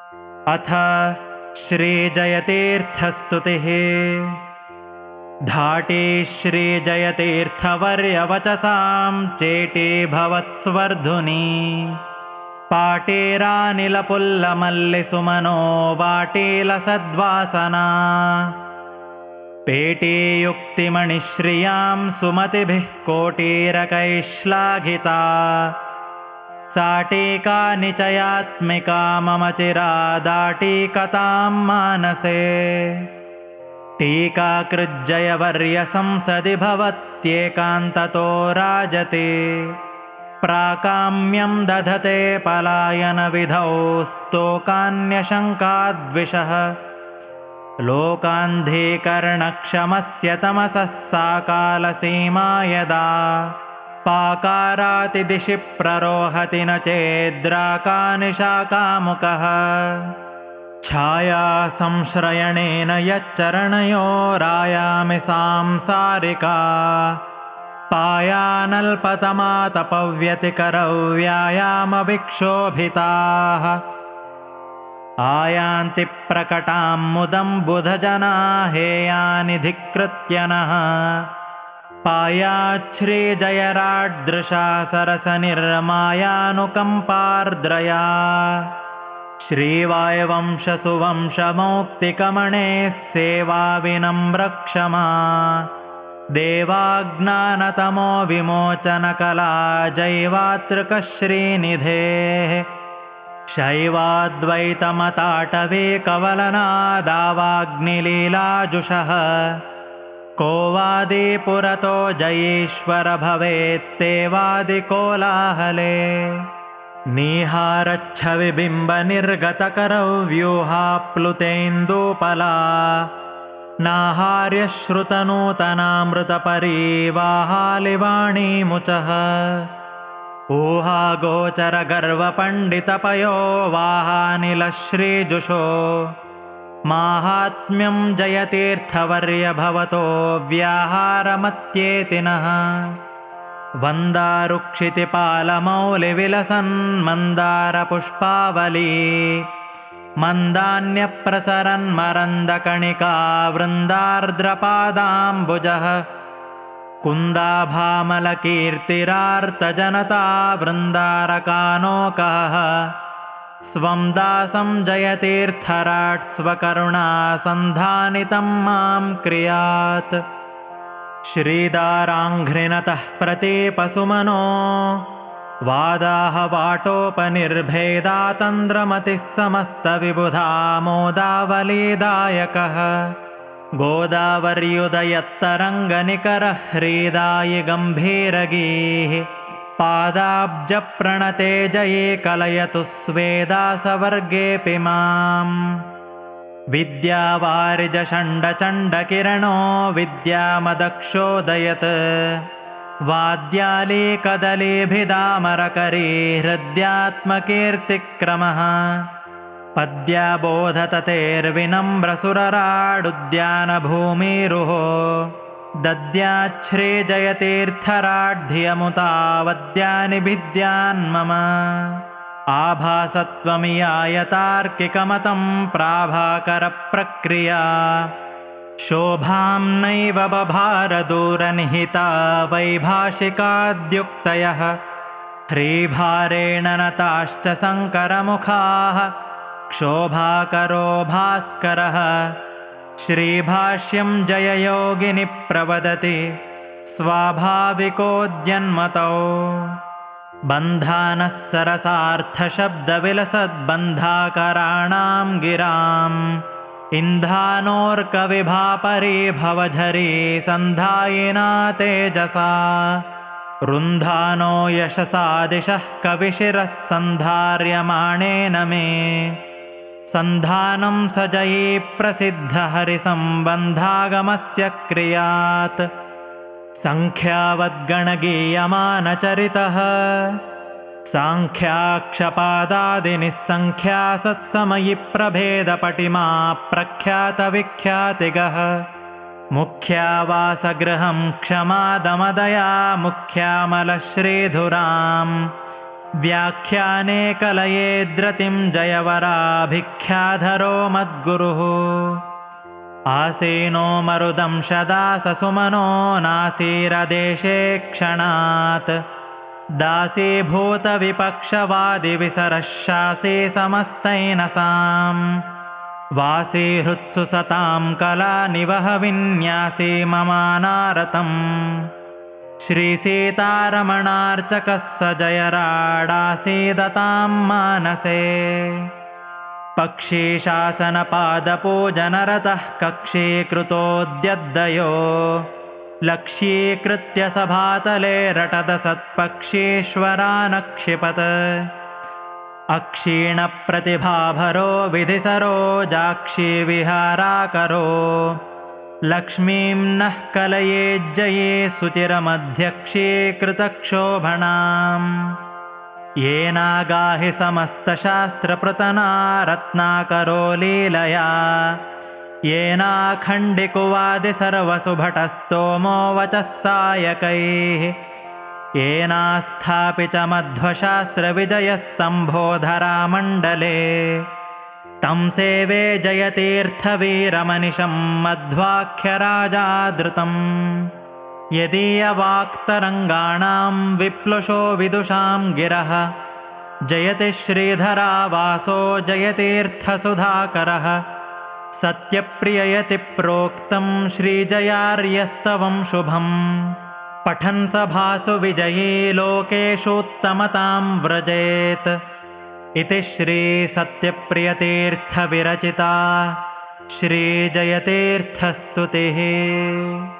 अथ श्रीजयतीर्थस्तुतिः। धाटे श्रीजयतीर्थवर्यवचसां चेटे भवत्स्वर्धुनी। पाटेरानिलपुल्लमल्लिसुमनो वाटेलसद्वासना। पेटे युक्तिमणिश्रियां सुमतिभिः कोटिरकैश्लाघिता। साटेका निचयात्मिका मम चिरादाटीकतां मानसे। टीकाकृज्जयवर्यसंसदि भवत्येकान्ततो राजते। प्राकाम्यं दधते पलायनविधौ स्तोकान्यशङ्काद्विषः। लोकान्धीकरणक्षमस्य तमसः सा कालसीमा यदा। पाकारातिदिशि प्ररोहति न चेद्राकानिशाकामुकः। छाया संश्रयणेन यच्चरणयोरायामि सांसारिका। पायानल्पतमातपव्यतिकरौ व्यायामविक्षोभिताः। आयान्ति प्रकटां मुदं बुधजना हेयानि धिक्कृत्य नः। पायाच्छ्रीजयराड्दृशा सरसनिर्मायानुकम्पार्द्रया। श्रीवायुवंशसुवंशमौक्तिकमणेः सेवा विनम्रक्षमा। देवाज्ञानतमो विमोचनकला जैवातृकश्रीनिधेः। शैवाद्वैतमताटवे कवलनादावाग्निलीलाजुषः। को वादि पुरतो जयेश्वर भवेत्तेवादिकोलाहले। निहारच्छविबिम्बनिर्गतकरौ व्यूहाप्लुतेन्दूपला। नाहार्यश्रुतनूतनामृतपरीवाहालिवाणीमुचः। ऊहागोचरगर्वपण्डितपयो वाहानिलश्रीजुषो। माहात्म्यं जयतीर्थवर्य भवतो व्याहारमत्येति नः। वन्दारुक्षितिपालमौलिविलसन् मन्दारपुष्पावली। मन्दान्यप्रसरन्मरन्दकणिका वृन्दार्द्रपादाम्बुजः। कुन्दाभामलकीर्तिरार्तजनता वृन्दारकानोकः। स्वं दासं जयतीर्थराट् स्वकरुणा सन्धानितं मां क्रियात्। श्रीदाराङ्घ्रिणतः प्रतीपसुमनो वादाह वाटोपनिर्भेदातन्द्रमतिः समस्तविबुधामोदावलीदायकः। गोदावर्युदयत्तरङ्गनिकरः ह्रीदायि गम्भीरगीः। पादाब्जप्रणते जये कलयतु स्वेदासवर्गेऽपि माम्। विद्यावारिजषण्डचण्डकिरणो विद्यामदक्षोदयत्। वाद्यालीकदलीभिदामरकरी हृद्यात्मकीर्तिक्रमः। पद्याबोधततेर्विनम्रसुरराडुद्यानभूमिरुहो। दद्याच्छ्रीजयतीर्थराढ्यमुतावद्यानि भिद्यान्मम। आभासत्वमियायतार्किकमतं प्राभाकरप्रक्रिया। शोभां नैव बभारदूरनिहिता वैभाषिकाद्युक्तयः। ह्रीभारेण नताश्च शङ्करमुखाः क्षोभाकरो भास्करः। श्रीभाष्यं जययोगिनि प्रवदति स्वाभाविकोद्यन्मतौ। बन्धानः सरसार्थशब्दविलसद्बन्धाकराणां गिराम्। इन्धानोर्कविभापरी भवझरी सन्धायिना तेजसा। रुन्धानो यशसा दिशः कविशिरः सन्धार्यमाणेन मे। सन्धानं स जयी प्रसिद्धहरिसम्बन्धागमस्य क्रियात्। सङ्ख्यावद्गणगीयमानचरितः साङ्ख्याक्षपादादिनिस्सङ्ख्या सत्समयि प्रभेदपटिमा प्रख्यातविख्यातिगः। मुख्यावासगृहं क्षमादमदया मुख्यामलश्रीधुराम्। व्याख्याने कलयेद्रतिं जयवराभिख्याधरो मद्गुरुः आसीनो मरुदंशदाससुमनो नासीरदेशे क्षणात् दासीभूतविपक्षवादिविसरशासि समस्तैनसाम् वासी हृत्सु सतां कला निवहविन्यासी ममानारतम् श्रीसीतारमणार्चकः स जयराडासीदतां मानसे पक्षीशासनपादपूजनरतः कक्षीकृतोऽद्यद्दयो लक्ष्यीकृत्य सभातले रटदसत्पक्षीश्वरानक्षिपत् अक्षीणप्रतिभाभरो विधिसरोजाक्षीविहाराकरो लक्ष्मीं नः कलयेज्जये सुचिरमध्यक्षीकृतक्षोभणाम् येनागाहि समस्तशास्त्रपृतना रत्नाकरो लीलया येनाखण्डिकुवादि सर्वसुभटस्तोमो वचः सायकैः येनास्थापि च मध्वशास्त्रविजयः सम्भोधरामण्डले तं सेवे जयतीर्थवीरमनिशं मध्वाख्यराजादृतम् यदीयवाक्तरङ्गाणां विप्लुषो विदुषां गिरः जयति श्रीधरावासो जयतीर्थसुधाकरः सत्यप्रिययति प्रोक्तं श्रीजयार्यस्तवं शुभम् पठन् सभासु विजयी लोकेषूत्तमतां व्रजेत् इति श्रीसत्यप्रियतीर्थविरचिता श्रीजयतीर्थस्तुतिः।